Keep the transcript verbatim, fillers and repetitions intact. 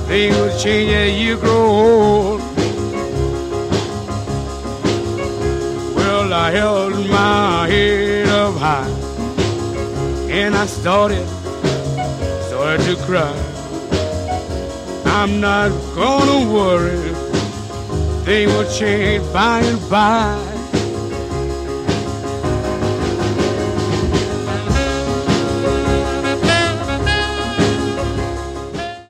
Things will change as you grow old. Well, I held my head up high and I started, started to cry. I'm not gonna worry, things will change by and by.